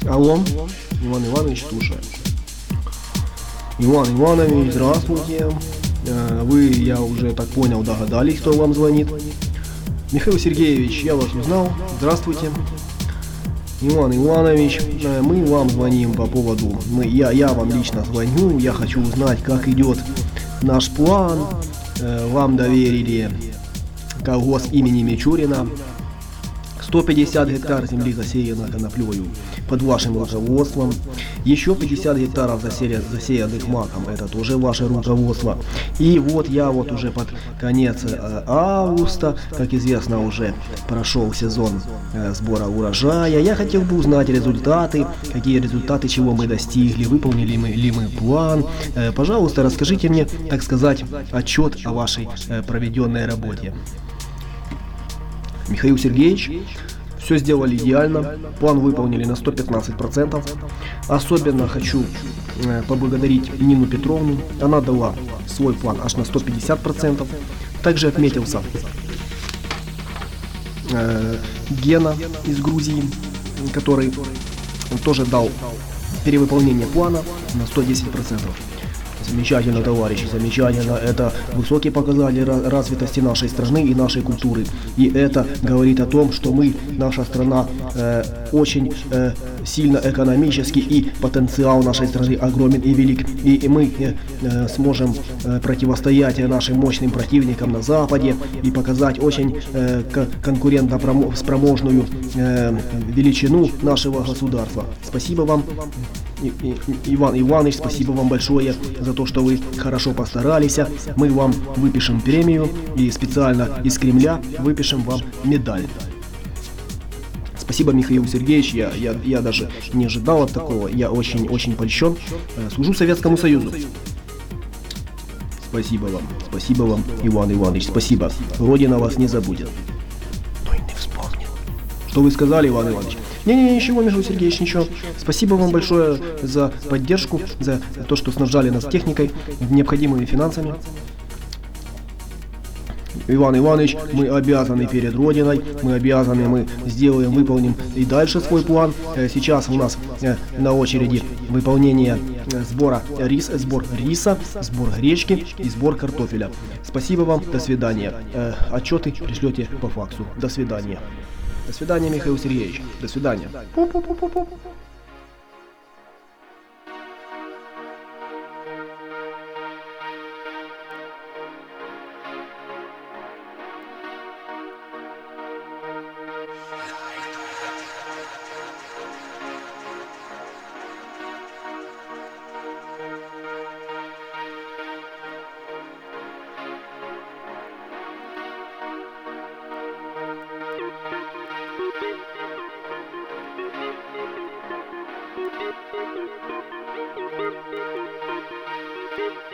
Алло, Иван Иванович, слушаю. Иван Иванович, здравствуйте. Вы, я уже так понял, догадались, кто вам звонит. Михаил Сергеевич, я вас узнал. Здравствуйте. Иван Иванович, мы вам звоним по поводу, я вам лично звоню, я хочу узнать, как идет наш план. Вам доверили колгосп имени Мичурина. 150 гектар земли засеяно коноплею под вашим руководством. Еще 50 гектаров засеянных маком, это тоже ваше руководство. И вот я вот уже под конец августа, как известно, уже прошел сезон сбора урожая. Я хотел бы узнать результаты, какие результаты, чего мы достигли, выполнили ли мы план. Пожалуйста, расскажите мне, так сказать, отчет о вашей проведенной работе. Михаил Сергеевич, все сделали идеально, план выполнили на 115%. Особенно хочу поблагодарить Нину Петровну, она дала свой план аж на 150%. Также отметился Гена из Грузии, который тоже дал перевыполнение плана на 110%. Замечательно, товарищи, замечательно. Это высокий показатель развитости нашей страны и нашей культуры. И это говорит о том, что наша страна очень сильно экономически, и потенциал нашей страны огромен и велик. И мы сможем противостоять нашим мощным противникам на Западе и показать очень конкурентно-спроможную величину нашего государства. Спасибо вам, Иван Иванович, спасибо вам большое за то, что вы хорошо постарались. Мы вам выпишем премию и специально из Кремля выпишем вам медаль. Спасибо, Михаил Сергеевич, я даже не ожидал от такого, я очень польщен. Служу Советскому Союзу. Спасибо вам, Иван Иванович, спасибо. Родина вас не забудет. Ну и не вспомнил. Что вы сказали, Иван Иванович? Не, ничего, Михаил Сергеевич, ничего. Спасибо вам большое за поддержку, за то, что снабжали нас техникой, необходимыми финансами. Иван Иванович, мы обязаны перед Родиной, мы сделаем, выполним и дальше свой план. Сейчас у нас на очереди выполнение сбор риса, сбор гречки и сбор картофеля. Спасибо вам, до свидания. Отчеты пришлете по факсу. До свидания. До свидания, Михаил Сергеевич. До свидания. Thank you.